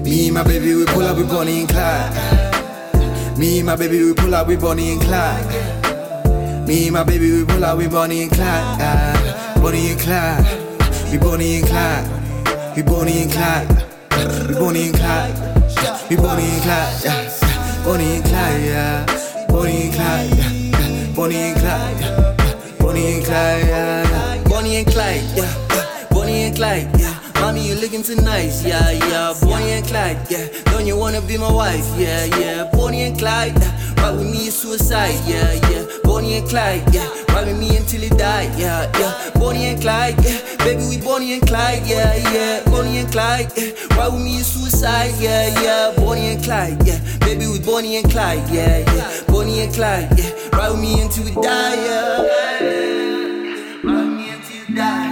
Me and my baby, we pull up with Bonnie and Clyde. Me and my baby, we pull up with Bonnie and Clyde. Me and my baby, we pull up with Bonnie and Clyde. Bonnie and Clyde. We Bonnie and Clyde. We Bonnie and Clyde. We Bonnie and Clyde. We Bonnie and Clyde. Yeah. Bonnie and Clyde. Yeah. Bonnie and Clyde. Yeah. Bonnie and Clyde. Yeah. Bonnie and Clyde. Yeah. Bonnie and Clyde. Yeah. Bonnie and Clyde. Yeah. Mommy, you looking too nice, yeah, yeah. Bonnie and Clyde, yeah. Don't you wanna be my wife, yeah, yeah. Bonnie and Clyde, ride with me is suicide, yeah, yeah. Bonnie and Clyde, yeah. Ride with me until he die, yeah, yeah. Bonnie and Clyde, yeah. Baby, we Bonnie and Clyde, yeah, yeah. Bonnie and Clyde, yeah. Ride with me is suicide, yeah, yeah. Bonnie and Clyde, yeah. Baby, we Bonnie and Clyde, yeah, yeah. Bonnie and Clyde, yeah. Ride with me until we die, yeah. Ride with me until you die.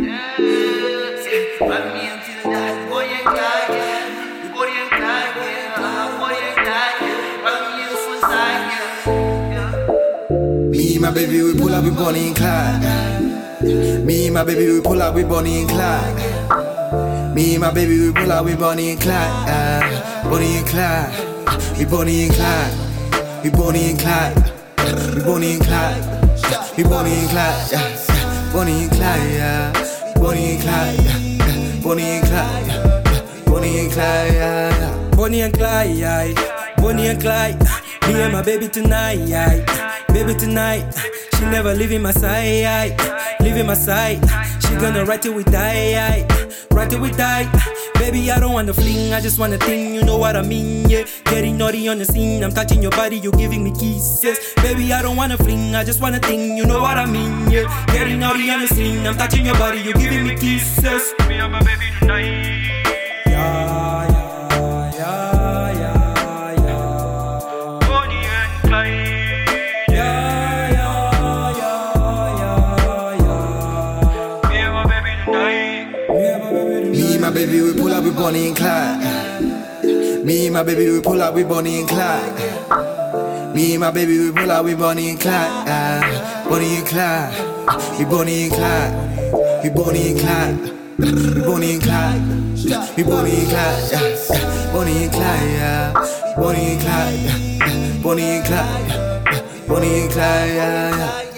Ride me until you die. Bonnie and Clyde, yeah. Bonnie and Clyde, yeah. Bonnie and Clyde, yeah. Ride me in suicide, yeah. Me and my baby, we pull up with Bonnie and Clyde. Me and my baby, we pull up with Bonnie and Clyde. Me and my baby, we pull up with Bonnie and Clyde. Bonnie and Clyde. We Bonnie and Clyde. We Bonnie and Clyde. We Bonnie and Clyde. We Bonnie and Clyde. Yeah. Bonnie and Clyde. Yeah. Bonnie and Clyde. Yeah. Bonnie and Clyde. Bonnie and Clyde. Yeah. Bonnie and Clyde, Bonnie and Clyde. Me and my baby tonight, baby tonight. She never leaving my side, leaving my side. She gonna ride till we die, ride till we die. Baby, I don't wanna fling, I just wanna think, you know what I mean, yeah. Getting naughty on the scene, I'm touching your body, you're giving me kisses. Baby, I don't wanna fling, I just wanna think, you know what I mean, yeah. Getting naughty on the scene, I'm touching your body, you're giving me kisses. Me and my baby tonight. Yeah, yeah, yeah, yeah, yeah. Bonnie and Clyde. Yeah, yeah, yeah, yeah, yeah. Me and my baby tonight. Me and my baby, we pull up with Bonnie and Clyde. Me and my baby, we pull up with Bonnie and Clyde. Me and my baby, we pull up with Bonnie and Clyde. Bonnie and Clyde. We Bonnie and Clyde. We Bonnie and Clyde. We Bonnie and Clyde. We Bonnie and Clyde. Yeah. Bonnie and Clyde. Yeah. Bonnie and Clyde. Yeah. Bonnie and Clyde. Bonnie and Clyde. Yeah.